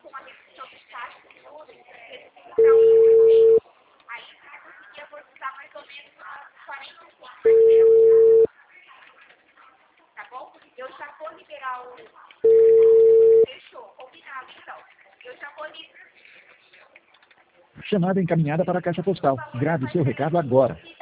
Chamada encaminhada para a caixa postal. Grave seu recado agora.